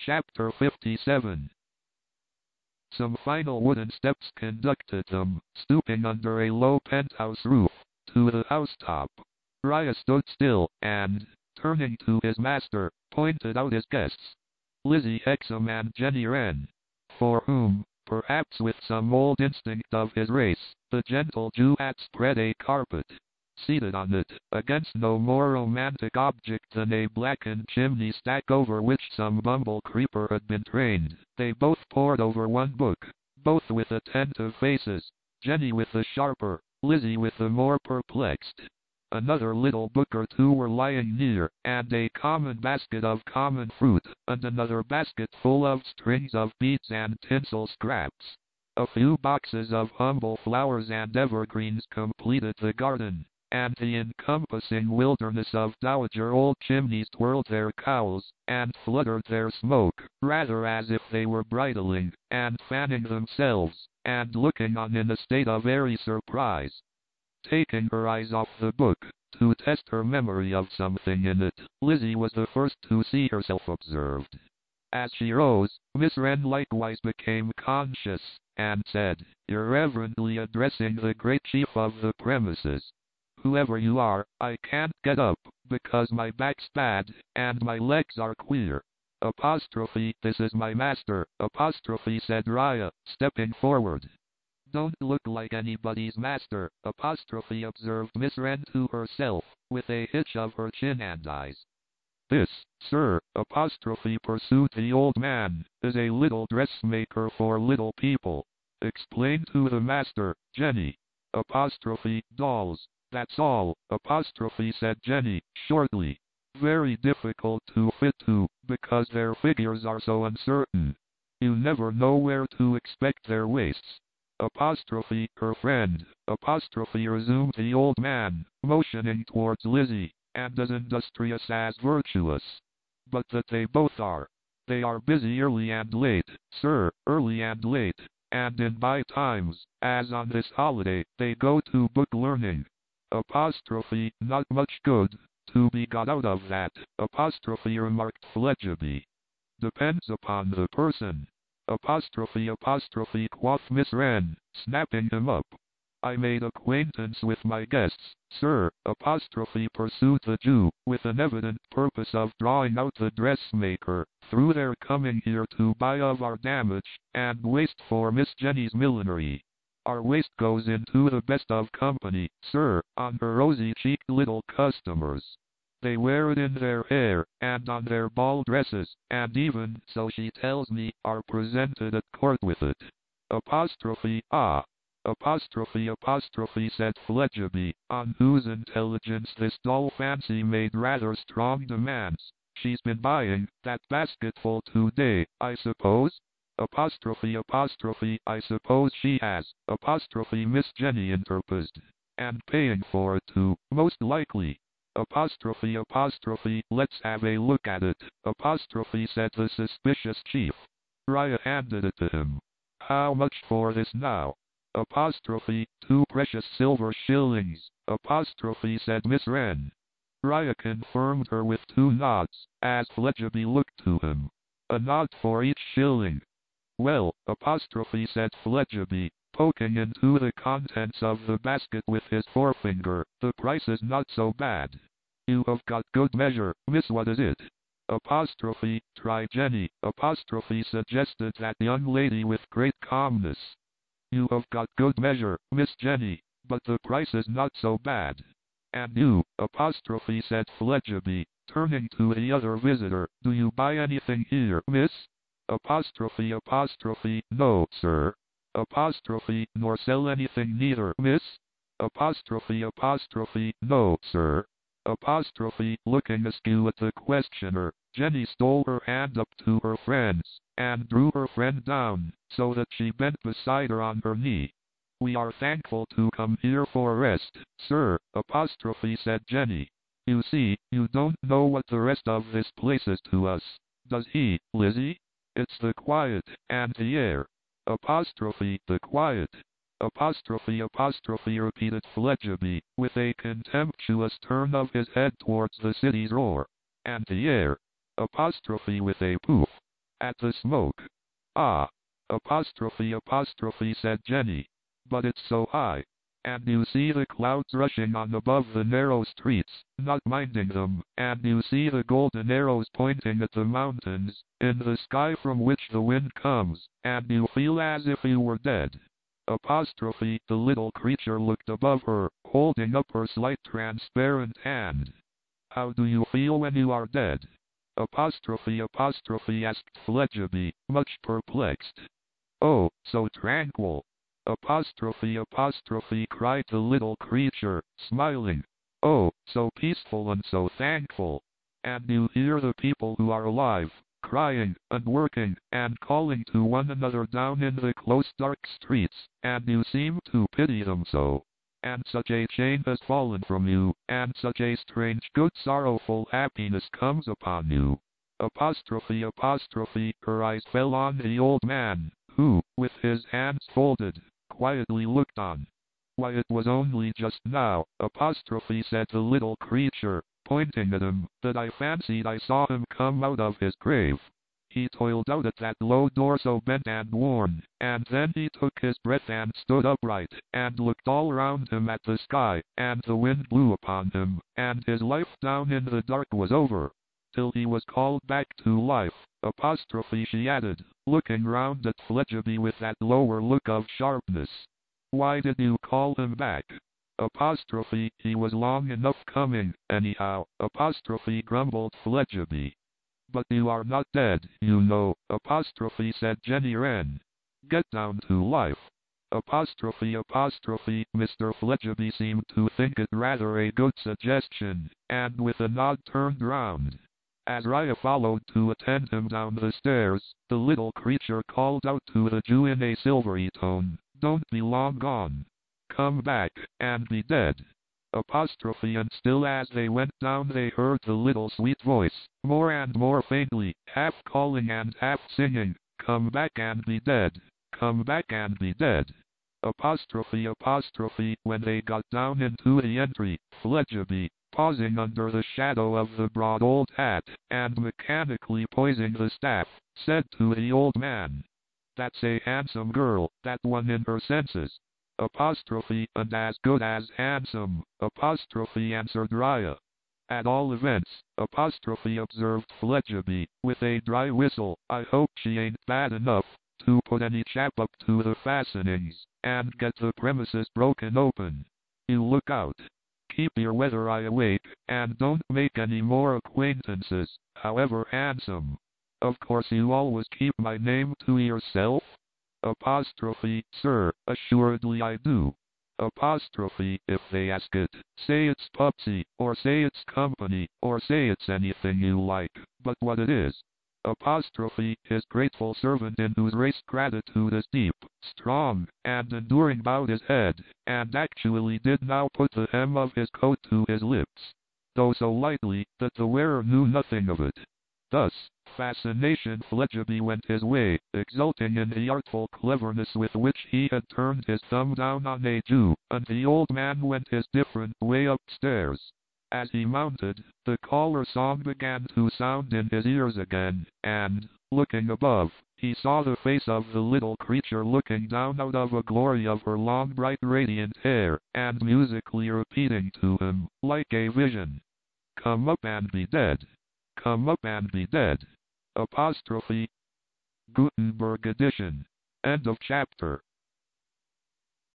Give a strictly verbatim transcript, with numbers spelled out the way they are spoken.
Chapter fifty-seven. Some final wooden steps conducted them, stooping under a low penthouse roof, to the housetop. Raya stood still, and, turning to his master, pointed out his guests. Lizzie Hexam and Jenny Wren, for whom, perhaps with some old instinct of his race, the gentle Jew had spread a carpet. Seated on it, against no more romantic object than a blackened chimney stack over which some bumble creeper had been trained, they both pored over one book, both with attentive faces, Jenny with the sharper, Lizzie with the more perplexed. Another little book or two were lying near, and a common basket of common fruit, and another basket full of strings of beads and tinsel scraps. A few boxes of humble flowers and evergreens completed the garden, and the encompassing wilderness of dowager old chimneys twirled their cowls, and fluttered their smoke, rather as if they were bridling, and fanning themselves, and looking on in a state of airy surprise. Taking her eyes off the book, to test her memory of something in it, Lizzie was the first to see herself observed. As she rose, Miss Wren likewise became conscious, and said, irreverently addressing the great chief of the premises, "Whoever you are, I can't get up, because my back's bad, and my legs are queer." Apostrophe, "This is my master," apostrophe, said Raya, stepping forward. "Don't look like anybody's master," apostrophe, observed Miss Wren to herself, with a hitch of her chin and eyes. "This, sir," apostrophe, pursued the old man, "is a little dressmaker for little people. Explain to the master, Jenny." Apostrophe, "Dolls. That's all," apostrophe, said Jenny, shortly. "Very difficult to fit to, because their figures are so uncertain. You never know where to expect their waists." Apostrophe, "Her friend," apostrophe, resumed the old man, motioning towards Lizzie, "and as industrious as virtuous. But that they both are. They are busy early and late, sir, early and late, and in by times, as on this holiday, they go to book learning." Apostrophe, "Not much good to be got out of that," apostrophe, remarked Fledgeby. "Depends upon the person." Apostrophe, apostrophe, quoth Miss Wren, snapping him up. "I made acquaintance with my guests, sir," apostrophe, pursued the Jew, with an evident purpose of drawing out the dressmaker, "through their coming here to buy of our damage, and waste for Miss Jenny's millinery. Our waste goes into the best of company, sir, on her rosy-cheeked little customers. They wear it in their hair, and on their ball dresses, and even, so she tells me, are presented at court with it." Apostrophe, "Ah." Apostrophe, apostrophe, said Fledgeby, on whose intelligence this dull fancy made rather strong demands. "She's been buying that basketful today, I suppose?" Apostrophe, apostrophe, "I suppose she has," apostrophe, Miss Jenny interposed. "And paying for it too, most likely." Apostrophe, apostrophe, "Let's have a look at it," apostrophe, said the suspicious chief. Raya handed it to him. "How much for this now?" Apostrophe, "Two precious silver shillings," apostrophe, said Miss Wren. Raya confirmed her with two nods, as Fledgeby looked to him. "A nod for each shilling." "Well," apostrophe, said Fledgeby, poking into the contents of the basket with his forefinger, "the price is not so bad. You have got good measure, miss. What is it?" Apostrophe, "Try Jenny," apostrophe, suggested that young lady with great calmness. "You have got good measure, Miss Jenny, but the price is not so bad. And you," apostrophe, said Fledgeby, turning to the other visitor, "do you buy anything here, miss?" Apostrophe, apostrophe, "No, sir." Apostrophe, "Nor sell anything neither, miss?" Apostrophe, apostrophe, "No, sir." Apostrophe, looking askew at the questioner, Jenny stole her hand up to her friend's, and drew her friend down, so that she bent beside her on her knee. "We are thankful to come here for rest, sir," apostrophe, said Jenny. "You see, you don't know what the rest of this place is to us, does he, Lizzie? It's the quiet, and the air." Apostrophe, "The quiet." Apostrophe, apostrophe, repeated Fledgeby, with a contemptuous turn of his head towards the city's roar. "And the air." Apostrophe, with a poof. at the smoke. Ah! Apostrophe apostrophe said Jenny. But it's so high. And you see the clouds rushing on above the narrow streets, not minding them, and you see the golden arrows pointing at the mountains, in the sky from which the wind comes, and you feel as if you were dead. Apostrophe, the little creature looked above her, holding up her slight transparent hand. How do you feel when you are dead? Apostrophe apostrophe asked Fledgeby, much perplexed. Oh, so tranquil. Apostrophe apostrophe cried the little creature, smiling. Oh, so peaceful and so thankful. And you hear the people who are alive, crying, and working, and calling to one another down in the close dark streets, and you seem to pity them so. And such a chain has fallen from you, and such a strange good sorrowful happiness comes upon you. Apostrophe apostrophe, her eyes fell on the old man, who, with his hands folded, quietly looked on. Why, it was only just now, apostrophe said the little creature, pointing at him, that I fancied I saw him come out of his grave. He toiled out at that low door so bent and worn, and then he took his breath and stood upright, and looked all round him at the sky, and the wind blew upon him, and his life down in the dark was over, till he was called back to life. Apostrophe she added, looking round at Fledgeby with that lower look of sharpness. Why did you call him back? Apostrophe, he was long enough coming, anyhow, apostrophe grumbled Fledgeby. But you are not dead, you know, apostrophe said Jenny Wren. Get down to life. Apostrophe apostrophe, Mister Fledgeby seemed to think it rather a good suggestion, and with a nod turned round. As Raya followed to attend him down the stairs, the little creature called out to the Jew in a silvery tone, "Don't be long gone. Come back, and be dead." Apostrophe, and still as they went down they heard the little sweet voice, more and more faintly, half calling and half singing, "Come back and be dead. Come back and be dead." Apostrophe apostrophe, when they got down into the entry, Fledgeby, pausing under the shadow of the broad old hat, and mechanically poising the staff, said to the old man, "That's a handsome girl, that one in her senses." Apostrophe, and as good as handsome, apostrophe answered Raya. At all events, apostrophe observed Fledgeby, with a dry whistle, "I hope she ain't bad enough to put any chap up to the fastenings, and get the premises broken open. You look out. Keep your weather eye awake, and don't make any more acquaintances, however handsome. Of course you always keep my name to yourself?" Apostrophe, "Sir, assuredly I do." Apostrophe, "If they ask it, say it's Pupsy, or say it's company, or say it's anything you like, but what it is." Apostrophe, "His grateful servant in whose race gratitude is deep, strong, and enduring bowed his head, and actually did now put the hem of his coat to his lips, though so lightly that the wearer knew nothing of it." Thus, fascination Fledgeby went his way, exulting in the artful cleverness with which he had turned his thumb down on a Jew, and the old man went his different way upstairs. As he mounted, the caller song began to sound in his ears again, and, looking above, he saw the face of the little creature looking down out of a glory of her long bright radiant hair, and musically repeating to him, like a vision, "Come up and be dead. Come up and be dead." Apostrophe Gutenberg edition. End of chapter.